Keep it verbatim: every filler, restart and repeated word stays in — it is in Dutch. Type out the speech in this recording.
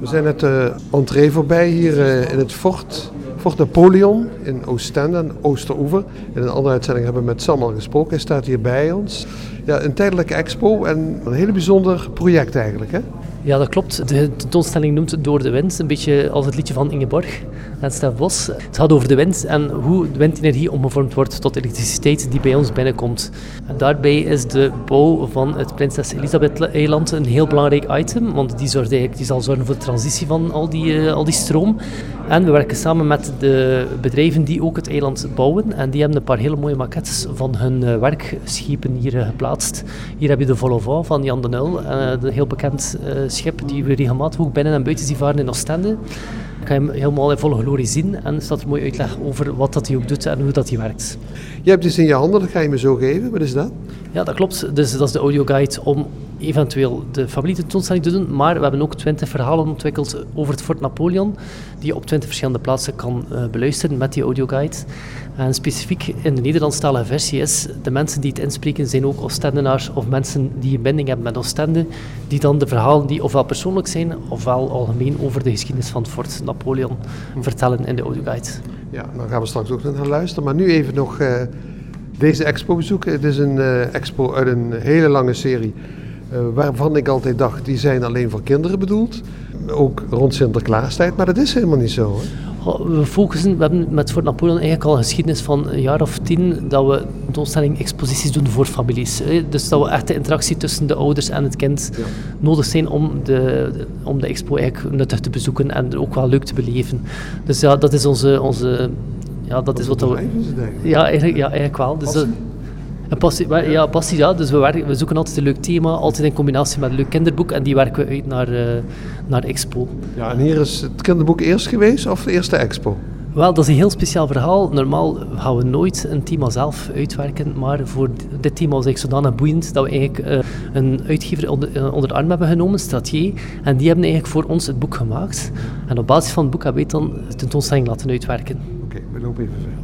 We zijn net de entree voorbij hier uh, in het Fort, Fort Napoleon in Oostende, aan de Oosteroever. In een andere uitzending hebben we met Sam al gesproken, hij staat hier bij ons. Ja, een tijdelijke expo en een hele bijzonder project eigenlijk, hè? Ja, dat klopt. De tentoonstelling noemt Door de Wind, een beetje als het liedje van Ingeborg en Stef Bos. Het gaat over de wind en hoe de windenergie omgevormd wordt tot elektriciteit die bij ons binnenkomt. En daarbij is de bouw van het Prinses Elisabeth-eiland een heel belangrijk item, want die, zorgt eigenlijk, die zal zorgen voor de transitie van al die, uh, al die stroom. En we werken samen met de bedrijven die ook het eiland bouwen en die hebben een paar hele mooie maquettes van hun uh, werkschepen hier uh, geplaatst. Hier heb je de Vol au Vent van Jan de Nul, uh, een heel bekend uh, schip die we regelmatig ook binnen en buiten zien varen in Oostende. Ik ga hem helemaal in volle glorie zien en er staat er mooi uitleg over wat dat hij ook doet en hoe dat hij werkt. Je hebt dus in je handen, dat ga je me zo geven. Wat is dat? Ja, dat klopt. Dus dat is de audioguide om eventueel de familietentoonstelling te doen, maar we hebben ook twintig verhalen ontwikkeld over het Fort Napoleon, die je op twintig verschillende plaatsen kan uh, beluisteren met die audioguide. En specifiek in de Nederlandstalige versie is, de mensen die het inspreken zijn ook Oostendenaars of mensen die een binding hebben met Oostende, die dan de verhalen die ofwel persoonlijk zijn, ofwel algemeen over de geschiedenis van het Fort Napoleon vertellen in de audioguide. Ja, dan gaan we straks ook naar luisteren, maar nu even nog uh, deze expo bezoeken. Het is een uh, expo uit een hele lange serie. Uh, waarvan ik altijd dacht, die zijn alleen voor kinderen bedoeld. Ook rond Sinterklaastijd, maar dat is helemaal niet zo. Hè? We focussen, we hebben met Fort Napoleon eigenlijk al een geschiedenis van een jaar of tien dat we tentoonstelling exposities doen voor families. Dus dat we echt de interactie tussen de ouders en het kind ja. nodig zijn om de, om de expo eigenlijk nuttig te bezoeken en ook wel leuk te beleven. Dus ja, dat is onze... onze ja, dat is wat we... Ja, eigenlijk, ja, eigenlijk wel. Dus, Een passie, ja, passie, ja. Dus we, werken, we zoeken altijd een leuk thema, altijd in combinatie met een leuk kinderboek en die werken we uit naar, uh, naar expo. Ja, en hier is het kinderboek eerst geweest of de eerste expo? Wel, dat is een heel speciaal verhaal. Normaal gaan we nooit een thema zelf uitwerken, maar voor dit thema was eigenlijk zodanig boeiend dat we eigenlijk uh, een uitgever onder, uh, onder de arm hebben genomen, Stratier, en die hebben eigenlijk voor ons het boek gemaakt. En op basis van het boek hebben wij dan de tentoonstelling laten uitwerken. Oké, okay, we lopen even verder.